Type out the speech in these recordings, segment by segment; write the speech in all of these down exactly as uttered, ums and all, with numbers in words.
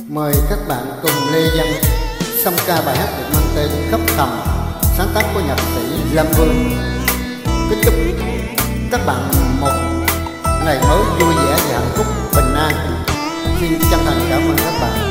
Mời các bạn cùng Lê Văn song ca bài hát được mang tên Khóc Thầm, sáng tác của nhạc sĩ Lam Vương. Kính chúc các bạn một ngày mới vui vẻ và hạnh phúc, bình an. Xin chân thành cảm ơn các bạn.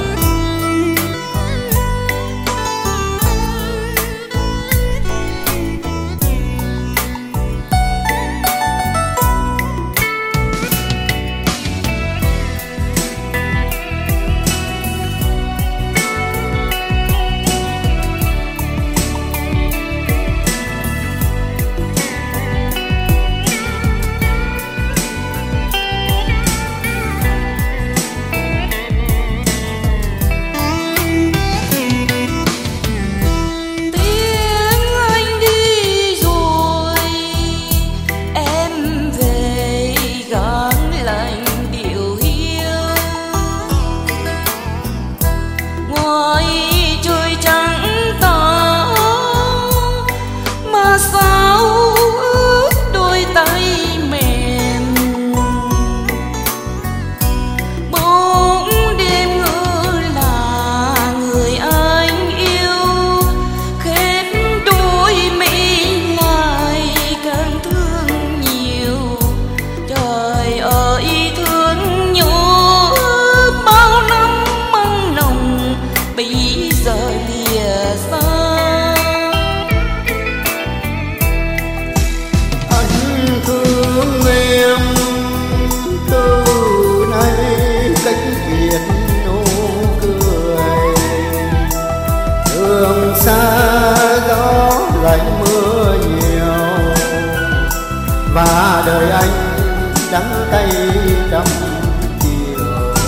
Lạnh mưa nhiều và đời anh đắng cay trăm chiều.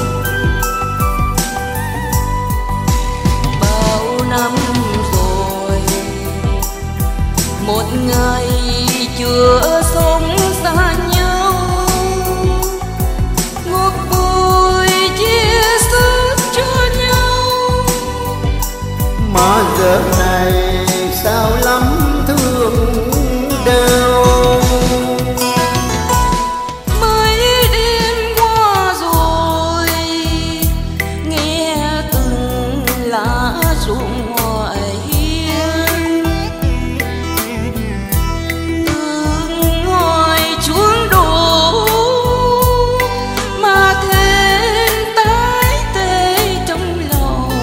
Bao năm rồi một ngày chưa sống xa nhau, ngọt bùi chia sớt cho nhau, mà giờ này sao lắm thương đau. Mấy đêm qua rồi nghe từng lá rụng ngoài hiên, từng ngòi chuông đổ mà thêm tái tê trong lòng.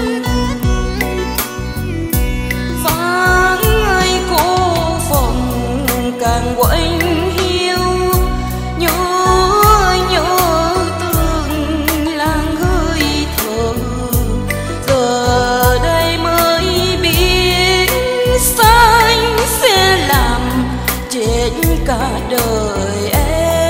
Càng quạnh hiu nhớ nhớ từng làng hơi thở, giờ đây mới biết xa anh sẽ làm chết cả đời em.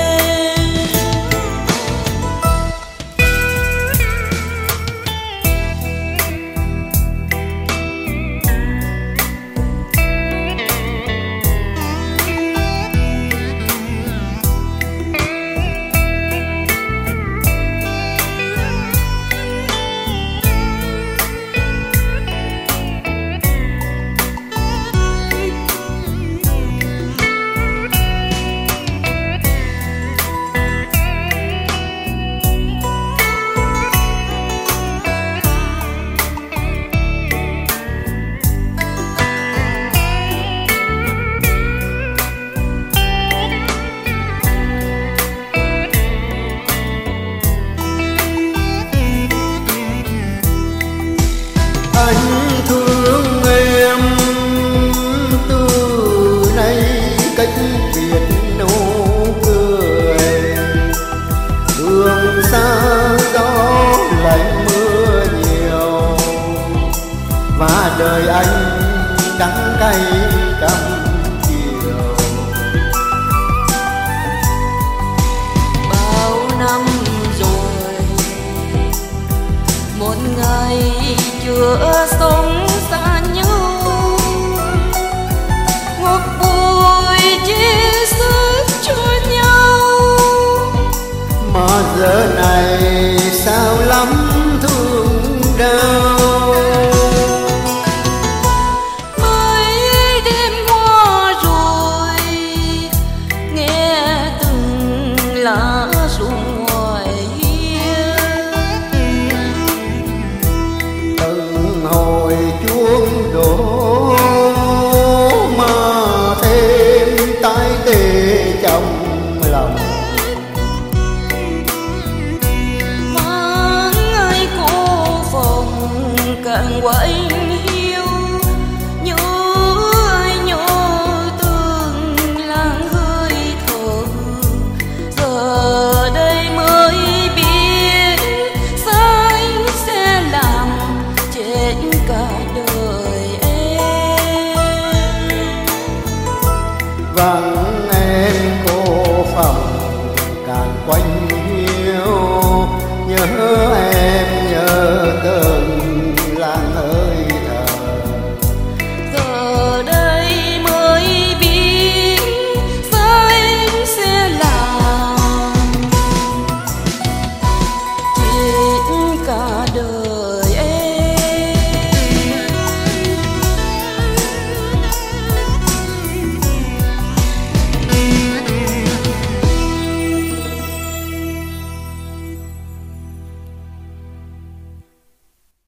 Anh thương em từ nay cách biệt nụ cười, đường xa gió lạnh mưa nhiều và đời anh đắng cay trăm chiều. Bao năm rồi một ngày chưa sống xa nhau, ngọt bùi chia sớt cho nhau, mà giờ này sao lắm